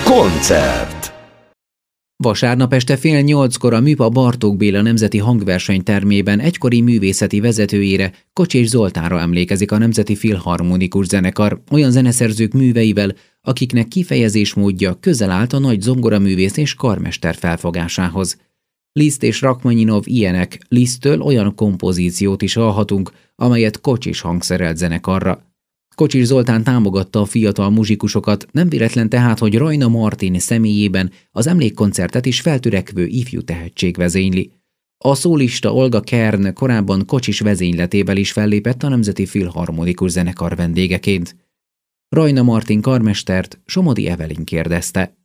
Koncert. Vasárnap este 7:30-kor a MÜPA Bartók Béla Nemzeti Hangversenytermében egykori művészeti vezetőjére, Kocsis Zoltánra emlékezik a Nemzeti Filharmonikus Zenekar olyan zeneszerzők műveivel, akiknek kifejezésmódja közel állt a nagy zongoraművész és karmester felfogásához. Liszt és Rachmaninov ilyenek, Liszttől olyan kompozíciót is hallhatunk, amelyet Kocsis hangszerelt zenekarra. Kocsis Zoltán támogatta a fiatal muzsikusokat, nem véletlen tehát, hogy Rajna Martin személyében az emlékkoncertet is feltörekvő ifjú tehetség vezényli. A szólista Olga Kern korábban Kocsis vezényletével is fellépett a Nemzeti Filharmonikus Zenekar vendégeként. Rajna Martin karmestert Somodi Evelyn kérdezte.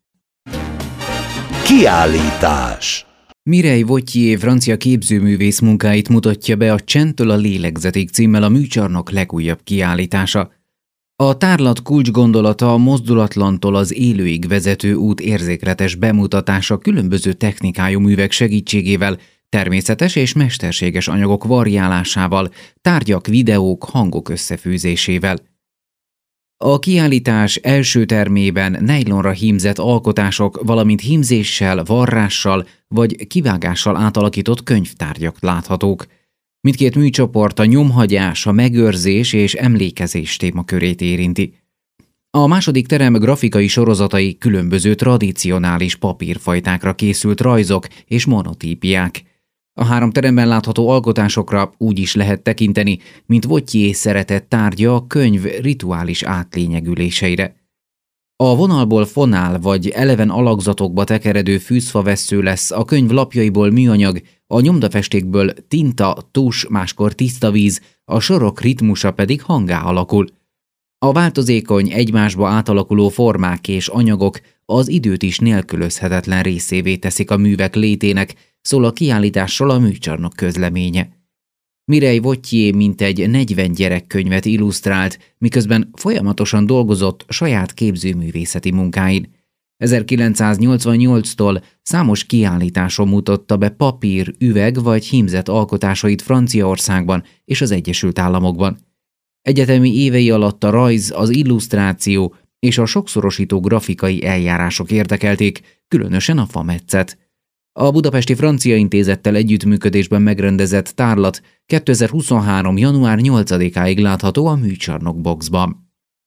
Kiállítás. Mireille Vauthier francia képzőművész munkáit mutatja be a Csendtől a lélegzetig címmel a műcsarnok legújabb kiállítása. A tárlat kulcsgondolata a mozdulatlantól az élőig vezető út érzékletes bemutatása különböző technikájú művek segítségével, természetes és mesterséges anyagok variálásával, tárgyak, videók, hangok összefűzésével. A kiállítás első termében nejlonra hímzett alkotások, valamint hímzéssel, varrással vagy kivágással átalakított könyvtárgyak láthatók. Mindkét műcsoport a nyomhagyás, a megőrzés és emlékezés témakörét érinti. A második terem grafikai sorozatai különböző tradicionális papírfajtákra készült rajzok és monotípiák. A három teremben látható alkotásokra úgy is lehet tekinteni, mint Vauthier szeretett tárgya a könyv rituális átlényegüléseire. A vonalból fonál vagy eleven alakzatokba tekeredő fűzfavesző lesz, a könyv lapjaiból műanyag, a nyomdafestékből tinta, tus, máskor tiszta víz, a sorok ritmusa pedig hangá alakul. A változékony, egymásba átalakuló formák és anyagok az időt is nélkülözhetetlen részévé teszik a művek létének, szól a kiállításról a műcsarnok közleménye. Mireille Vauthier mintegy 40 gyerekkönyvet illusztrált, miközben folyamatosan dolgozott saját képzőművészeti munkáin. 1988-tól számos kiállításon mutatta be papír, üveg vagy hímzett alkotásait Franciaországban és az Egyesült Államokban. Egyetemi évei alatt a rajz, az illusztráció és a sokszorosító grafikai eljárások érdekelték, különösen a fametszet. A Budapesti Francia Intézettel együttműködésben megrendezett tárlat 2023. január 8-áig látható a Műcsarnok Boxban.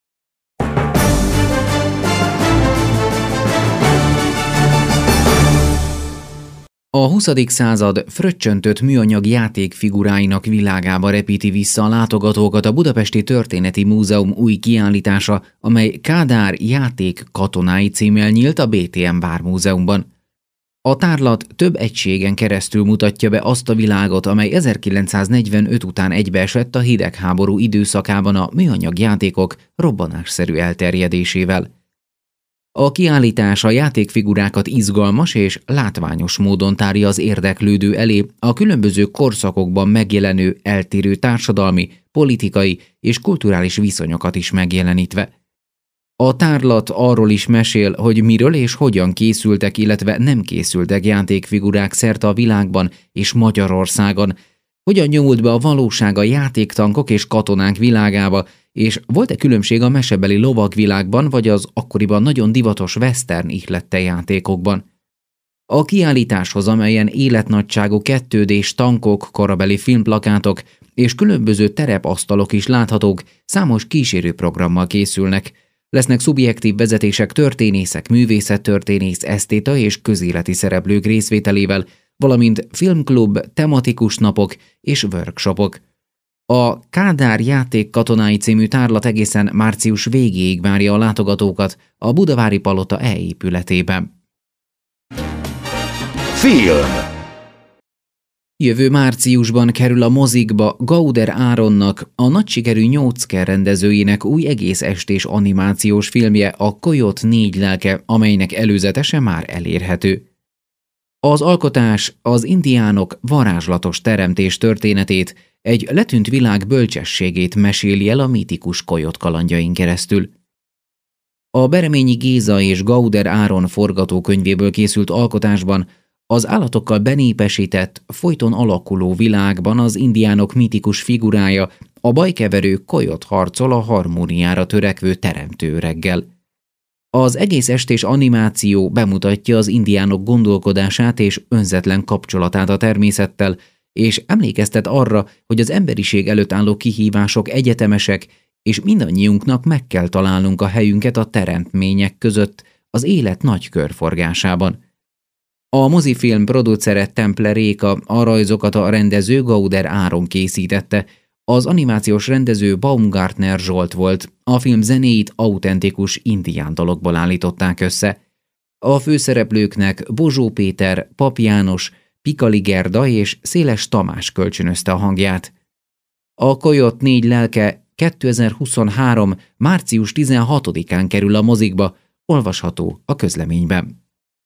A 20. század fröccsöntött műanyag játékfiguráinak világába repíti vissza a látogatókat a Budapesti Történeti Múzeum új kiállítása, amely Kádár játék katonái címmel nyílt a BTM Vármúzeumban. A tárlat több egységen keresztül mutatja be azt a világot, amely 1945 után egybeesett a hidegháború időszakában a műanyag játékok robbanásszerű elterjedésével. A kiállítás a játékfigurákat izgalmas és látványos módon tárja az érdeklődő elé, a különböző korszakokban megjelenő eltérő társadalmi, politikai és kulturális viszonyokat is megjelenítve. A tárlat arról is mesél, hogy miről és hogyan készültek, illetve nem készültek játékfigurák szerte a világban és Magyarországon, hogyan nyomult be a valóság a játéktankok és katonák világába, és volt-e különbség a mesebeli lovagvilágban vagy az akkoriban nagyon divatos western ihlette játékokban. A kiállításhoz, amelyen életnagyságú 2D-s tankok, korabeli filmplakátok és különböző terepasztalok is láthatók, számos kísérőprogrammal készülnek. Lesznek szubjektív vezetések történészek, művészettörténész, esztéta és közéleti szereplők részvételével, valamint filmklub, tematikus napok és workshopok. A Kádár játék katonái című tárlat egészen március végéig várja a látogatókat a Budavári Palota E-épületében. Film. Jövő márciusban kerül a mozikba Gauder Áronnak, a nagysikerű Nyóczker rendezőjének új egész estés animációs filmje, a Coyote 4 lelke, amelynek előzetese már elérhető. Az alkotás az indiánok varázslatos teremtés történetét, egy letűnt világ bölcsességét meséli el a mítikus Coyote kalandjain keresztül. A Bereményi Géza és Gauder Áron forgatókönyvéből készült alkotásban az állatokkal benépesített, folyton alakuló világban az indiánok mítikus figurája, a bajkeverő Coyote harcol a harmóniára törekvő teremtő öreggel. Az egész estés animáció bemutatja az indiánok gondolkodását és önzetlen kapcsolatát a természettel, és emlékeztet arra, hogy az emberiség előtt álló kihívások egyetemesek, és mindannyiunknak meg kell találnunk a helyünket a teremtmények között az élet nagy körforgásában. A mozifilm producere Temple Réka, a rajzokat a rendező Gauder Áron készítette, az animációs rendező Baumgartner Zsolt volt, a film zenéit autentikus indián dalokból állították össze. A főszereplőknek Bozsó Péter, Pap János, Pikali Gerda és Széles Tamás kölcsönözte a hangját. A Kojott 4 lelke 2023. március 16-án kerül a mozikba, olvasható a közleményben.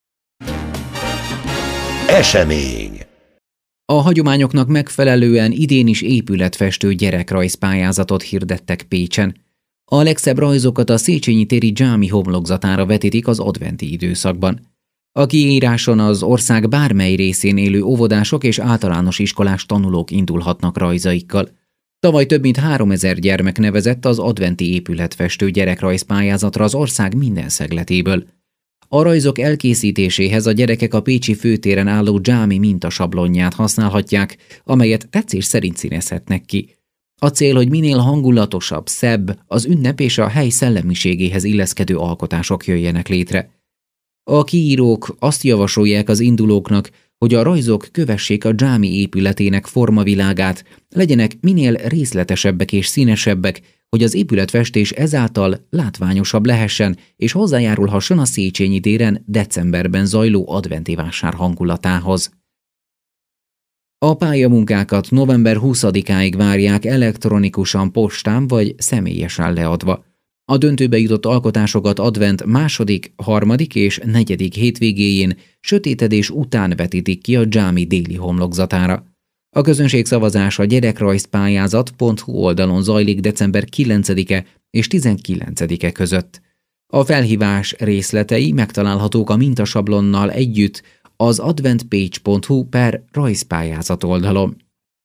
Esemény. A hagyományoknak megfelelően idén is épületfestő gyerekrajzpályázatot hirdettek Pécsen. A legszebb rajzokat a Széchenyi téri dzsámi homlokzatára vetítik az adventi időszakban. A kiíráson az ország bármely részén élő óvodások és általános iskolás tanulók indulhatnak rajzaikkal. Tavaly több mint 3000 gyermek nevezett az adventi épületfestő gyerekrajzpályázatra az ország minden szegletéből. A rajzok elkészítéséhez a gyerekek a pécsi főtéren álló dzsámi mintasablonját használhatják, amelyet tetszés szerint színezhetnek ki. A cél, hogy minél hangulatosabb, szebb, az ünnep és a hely szellemiségéhez illeszkedő alkotások jöjjenek létre. A kiírók azt javasolják az indulóknak, hogy a rajzok kövessék a dzsámi épületének formavilágát, legyenek minél részletesebbek és színesebbek, hogy az épületfestés ezáltal látványosabb lehessen és hozzájárulhasson a Széchenyi téren decemberben zajló adventi vásár hangulatához. A pályamunkákat november 20-áig várják elektronikusan, postán vagy személyesen leadva. A döntőbe jutott alkotásokat advent 2., 3. és 4. hétvégéjén sötétedés után vetítik ki a dzsámi déli homlokzatára. A közönségszavazás a gyerekrajzpályázat.hu oldalon zajlik december 9-e és 19-e között. A felhívás részletei megtalálhatók a mintasablonnal együtt az adventpage.hu/rajzpályázat oldalon.